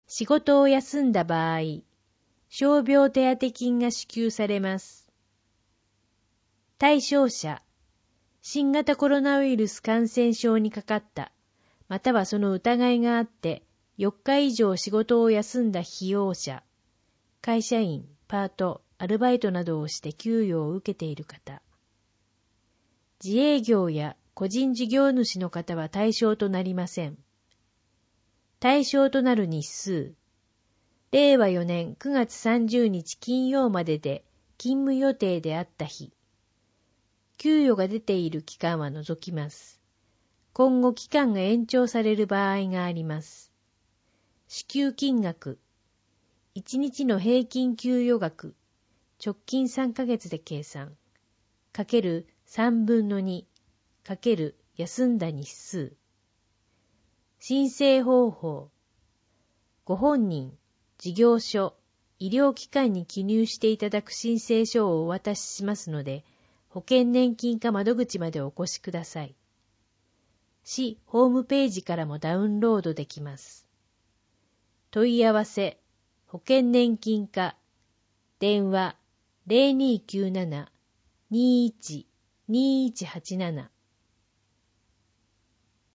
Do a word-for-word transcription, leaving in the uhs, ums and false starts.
仕事を休んだ場合、傷病手当金が支給されます。対象者、新型コロナウイルス感染症にかかった、またはその疑いがあってよっか以上仕事を休んだ被用者、会社員、パート、アルバイトなどをして給与を受けている方。自営業や個人事業主の方は対象となりません。対象となる日数、れいわよねんくがつさんじゅうにち金曜までで勤務予定であった日、給与が出ている期間は除きます。今後期間が延長される場合があります。支給金額、いちにちの平均給与額、直近さんかげつで計算、かけるさんぶんのに、かける休んだ日数。申請方法、ご本人、事業所、医療機関に記入していただく申請書をお渡ししますので、保険年金課窓口までお越しください。市ホームページからもダウンロードできます。問い合わせ、保険年金課、電話 ゼロにーきゅうなな にーいち にーいちはちなな